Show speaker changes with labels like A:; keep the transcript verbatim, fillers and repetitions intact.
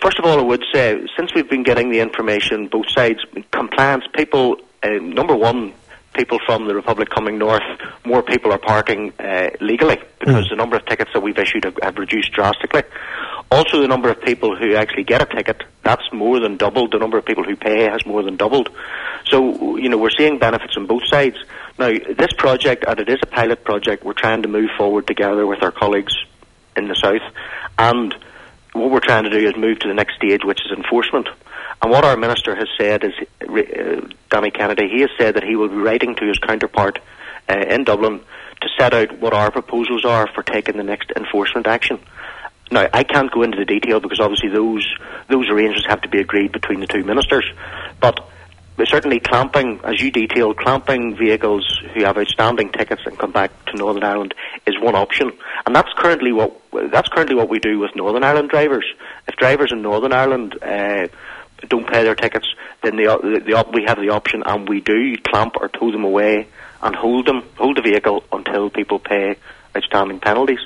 A: first of all, I would say, since we've been getting the information, both sides, compliance, people, uh, number one, people from the Republic coming north, more people are parking uh, legally, because mm. the number of tickets that we've issued have, have reduced drastically. Also, the number of people who actually get a ticket, that's more than doubled. The number of people who pay has more than doubled. So, you know, we're seeing benefits on both sides. Now, this project, and it is a pilot project, we're trying to move forward together with our colleagues in the south, and what we're trying to do is move to the next stage, which is enforcement. And what our minister has said is, uh, Danny Kennedy, he has said that he will be writing to his counterpart uh, in Dublin to set out what our proposals are for taking the next enforcement action. Now, I can't go into the detail because obviously those those arrangements have to be agreed between the two ministers. But certainly clamping, as you detailed, clamping vehicles who have outstanding tickets and come back to Northern Ireland is one option. And that's currently what that's currently what we do with Northern Ireland drivers. If drivers in Northern Ireland uh, don't pay their tickets, then the, the, the, we have the option, and we do clamp or tow them away and hold them, hold the vehicle until people pay outstanding penalties.